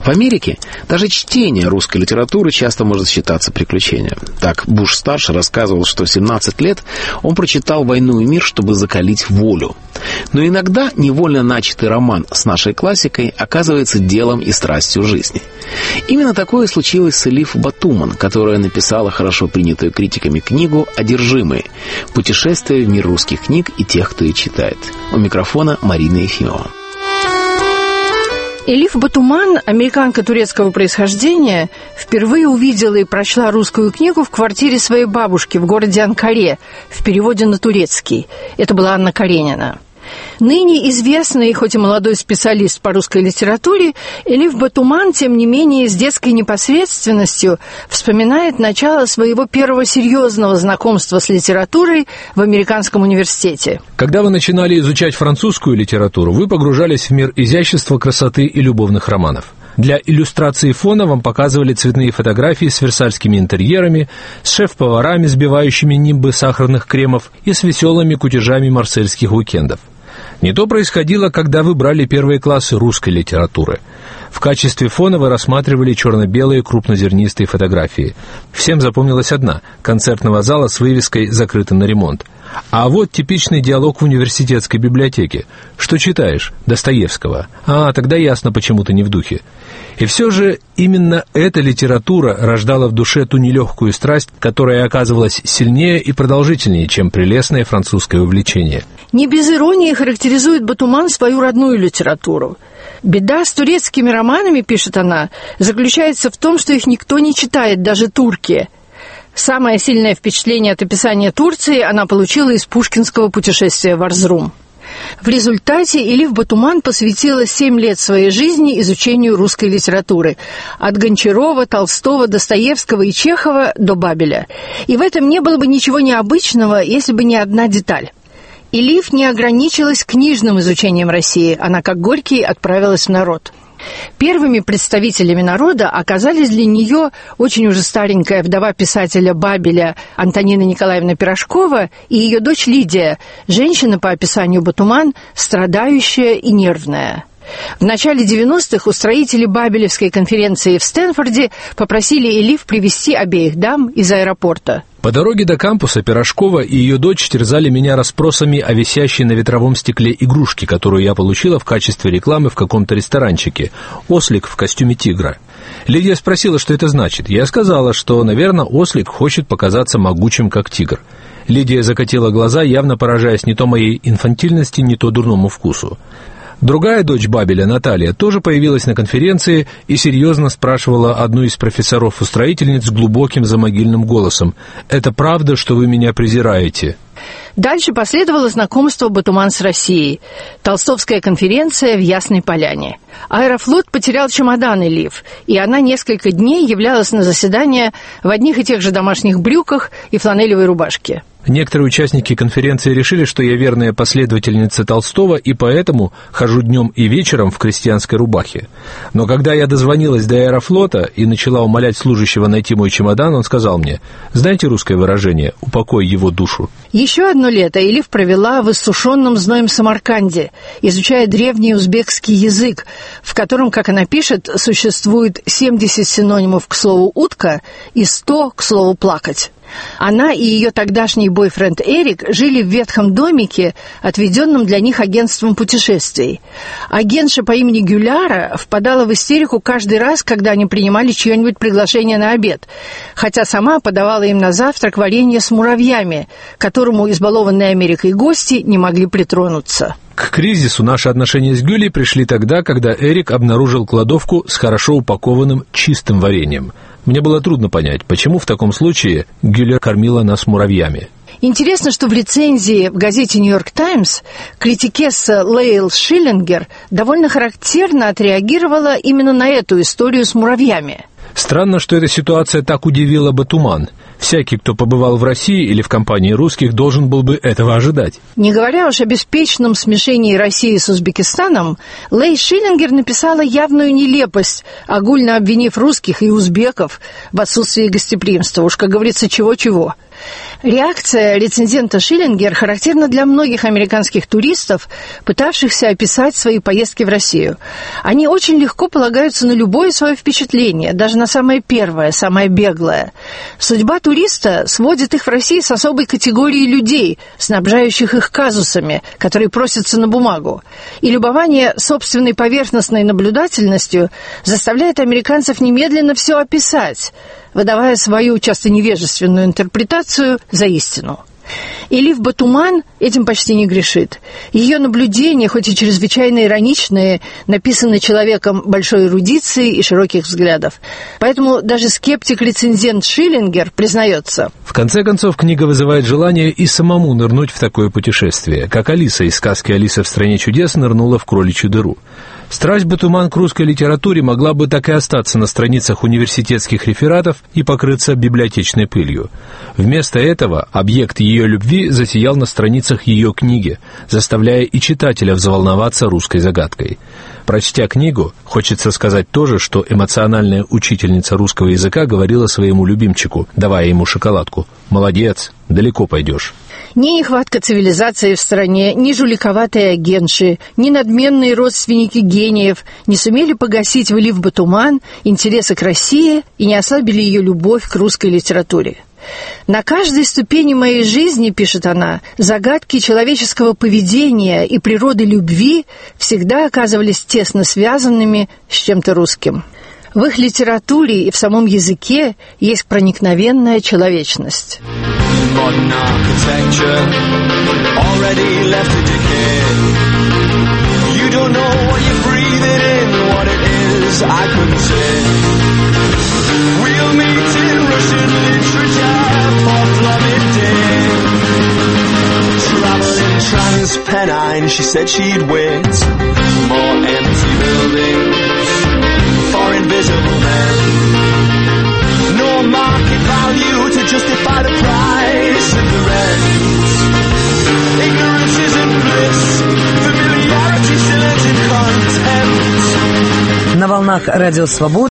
В Америке даже чтение русской литературы часто может считаться приключением. Так, Буш-старший рассказывал, что в 17 лет он прочитал «Войну и мир», чтобы закалить волю. Но иногда невольно начатый роман с нашей классикой оказывается делом и страстью жизни. Именно такое случилось с Элиф Батуман, которая написала хорошо принятую критиками книгу «Одержимые. Путешествие в мир русских книг и тех, кто их читает». У микрофона Марина Ефимова. Элиф Батуман, американка турецкого происхождения, впервые увидела и прочла русскую книгу в квартире своей бабушки в городе Анкаре, в переводе на турецкий. Это была Анна Каренина. Ныне известный, хоть и молодой специалист по русской литературе, Элиф Батуман, тем не менее, с детской непосредственностью вспоминает начало своего первого серьезного знакомства с литературой в американском университете. Когда вы начинали изучать французскую литературу, вы погружались в мир изящества, красоты и любовных романов. Для иллюстрации фона вам показывали цветные фотографии с версальскими интерьерами, с шеф-поварами, сбивающими нимбы сахарных кремов и с веселыми кутежами марсельских уикендов. Не то происходило, когда вы брали первые классы русской литературы. В качестве фона вы рассматривали черно-белые крупнозернистые фотографии. Всем запомнилась одна – концертного зала с вывеской «Закрыто на ремонт». А вот типичный диалог в университетской библиотеке. Что читаешь? Достоевского. Тогда ясно, почему ты не в духе. И все же именно эта литература рождала в душе ту нелегкую страсть, которая оказывалась сильнее и продолжительнее, чем прелестное французское увлечение. Не без иронии характеризует Батуман свою родную литературу. «Беда с турецкими романами, — пишет она, — заключается в том, что их никто не читает, даже турки. Самое сильное впечатление от описания Турции она получила из пушкинского «Путешествия в Эрзрум». В результате Элиф Батуман посвятила 7 лет своей жизни изучению русской литературы. От Гончарова, Толстого, Достоевского и Чехова до Бабеля. И в этом не было бы ничего необычного, если бы не одна деталь. Элиф не ограничилась книжным изучением России, она, как Горький, отправилась в народ. Первыми представителями народа оказались для нее очень уже старенькая вдова писателя Бабеля Антонина Николаевна Пирожкова и ее дочь Лидия, женщина, по описанию Батуман, страдающая и нервная. В начале 90-х устроители Бабелевской конференции в Стэнфорде попросили Элиф привезти обеих дам из аэропорта. По дороге до кампуса Пирожкова и ее дочь терзали меня расспросами о висящей на ветровом стекле игрушке, которую я получила в качестве рекламы в каком-то ресторанчике. Ослик в костюме тигра. Лидия спросила, что это значит. Я сказала, что, наверное, ослик хочет показаться могучим, как тигр. Лидия закатила глаза, явно поражаясь не то моей инфантильности, не то дурному вкусу. Другая дочь Бабеля, Наталья, тоже появилась на конференции и серьезно спрашивала одну из профессоров-устроительниц глубоким замогильным голосом: «Это правда, что вы меня презираете?» Дальше последовало знакомство Батуман с Россией. Толстовская конференция в Ясной Поляне. Аэрофлот потерял чемодан Элиф, и она несколько дней являлась на заседания в одних и тех же домашних брюках и фланелевой рубашке. Некоторые участники конференции решили, что я верная последовательница Толстого, и поэтому хожу днем и вечером в крестьянской рубахе. Но когда я дозвонилась до Аэрофлота и начала умолять служащего найти мой чемодан, он сказал мне: «Знаете русское выражение «упокой его душу»?» Еще одно лето Элиф провела в иссушенном зноем Самарканде, изучая древний узбекский язык, в котором, как она пишет, существует 70 синонимов к слову «утка» и 100 к слову «плакать». Она и ее тогдашний бойфренд Эрик жили в ветхом домике, отведенном для них агентством путешествий. Агентша по имени Гюляра впадала в истерику каждый раз, когда они принимали чье-нибудь приглашение на обед, хотя сама подавала им на завтрак варенье с муравьями, к которому избалованные Америкой гости не могли притронуться. К кризису наши отношения с Гюлей пришли тогда, когда Эрик обнаружил кладовку с хорошо упакованным чистым вареньем. Мне было трудно понять, почему в таком случае Гюля кормила нас муравьями. Интересно, что в рецензии в газете «Нью-Йорк Таймс» критикесса Лейл Шиллингер довольно характерно отреагировала именно на эту историю с муравьями. Странно, что эта ситуация так удивила Батуман. Всякий, кто побывал в России или в компании русских, должен был бы этого ожидать. Не говоря уж о беспечном смешении России с Узбекистаном, Лей Шиллингер написала явную нелепость, огульно обвинив русских и узбеков в отсутствии гостеприимства. Уж, как говорится, чего-чего. Реакция рецензента Шиллингер характерна для многих американских туристов, пытавшихся описать свои поездки в Россию. Они очень легко полагаются на любое свое впечатление, даже на самое первое, самое беглое. Судьба туриста сводит их в России с особой категорией людей, снабжающих их казусами, которые просятся на бумагу. И любование собственной поверхностной наблюдательностью заставляет американцев немедленно все описать, выдавая свою часто невежественную интерпретацию за истину. Элиф Батуман этим почти не грешит. Ее наблюдения, хоть и чрезвычайно ироничные, написаны человеком большой эрудиции и широких взглядов. Поэтому даже скептик-рецензент Шиллингер признается: в конце концов, книга вызывает желание и самому нырнуть в такое путешествие, как Алиса из сказки «Алиса в стране чудес» нырнула в кроличью дыру. Страсть Батуман к русской литературе могла бы так и остаться на страницах университетских рефератов и покрыться библиотечной пылью. Вместо этого объект ее любви засиял на страницах ее книги, заставляя и читателя взволноваться русской загадкой. Прочтя книгу, хочется сказать то же, что эмоциональная учительница русского языка говорила своему любимчику, давая ему шоколадку: «Молодец, далеко пойдешь». Ни нехватка цивилизации в стране, ни жуликоватые агентши, ни надменные родственники гениев не сумели погасить в Элиф Батуман интересы к России и не ослабили ее любовь к русской литературе. «На каждой ступени моей жизни, — пишет она, — загадки человеческого поведения и природы любви всегда оказывались тесно связанными с чем-то русским. В их литературе и в самом языке есть проникновенная человечность». Modern architecture already left a decay. You don't know what you're breathing in, what it is, I couldn't say. We'll meet in Russian literature for Plummet Day. Traveling Transpennine, she said she'd wait. More empty buildings for invisible men. No market value to justify the price of the rent. Ignorance isn't bliss, familiarity still ends in contempt. На волнах Радио Свобода